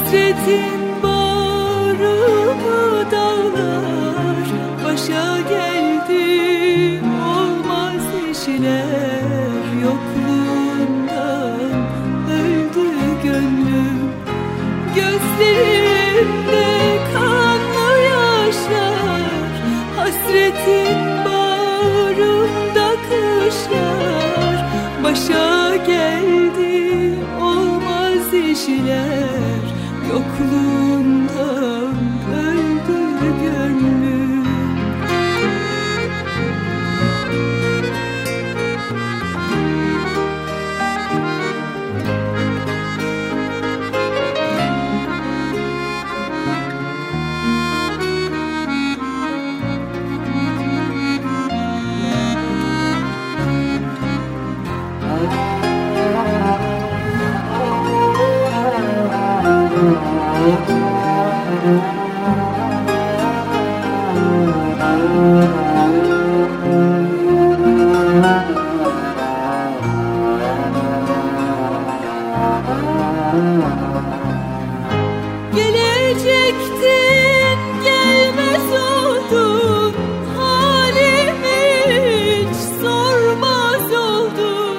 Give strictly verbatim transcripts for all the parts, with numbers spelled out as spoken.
Hasretin bağrımı dağlar, başa geldi olmaz işler. Yokluğundan öldü gönlüm, gözlerimde kanlı yaşlar. Hasretin bağrımda kışlar, başa geldi olmaz işler. Yokluğundan öldü gönlüm. Gelecektin, gelmez oldun, halimi hiç sormaz oldun.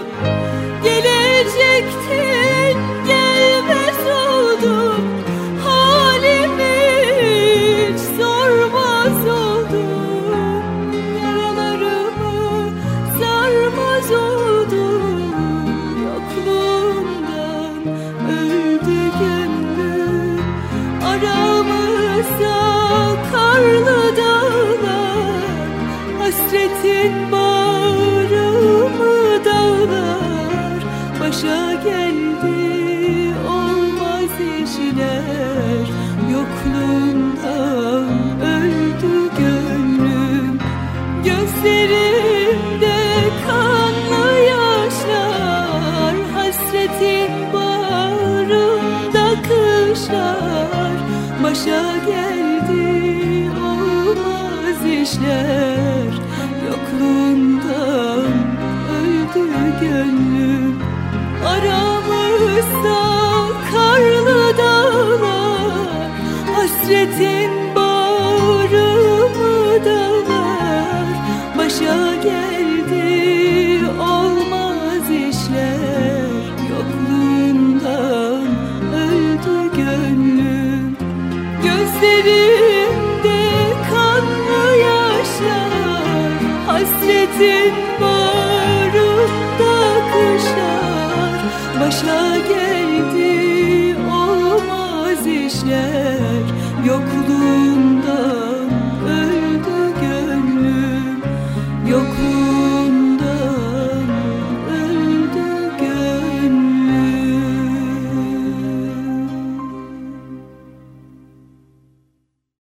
Gelecektin, gelmez oldun, halimi hiç sormaz oldun. Yaralarımı sarmaz oldun, yokluğumdan öldü gönlüm. Aramızda karlı dağlar, hasretin bağrımı dağlar. Başa geldi olmaz işler, yokluğundan öldü gönlüm. Gözlerimde kanlı yaşlar, hasretin bağrımda kışlar. Başa geldi olmaz işler, yokluğundan öldü gönlüm. Aramızda karlı dağlar, hasretin bağrımı dağlar. Başa geldi olmaz işler, yokluğundan öldü gönlüm. Gözlerimde kanlı yaşlar, hasretin bağrımda kışlar. Başa geldi olmaz işler, yok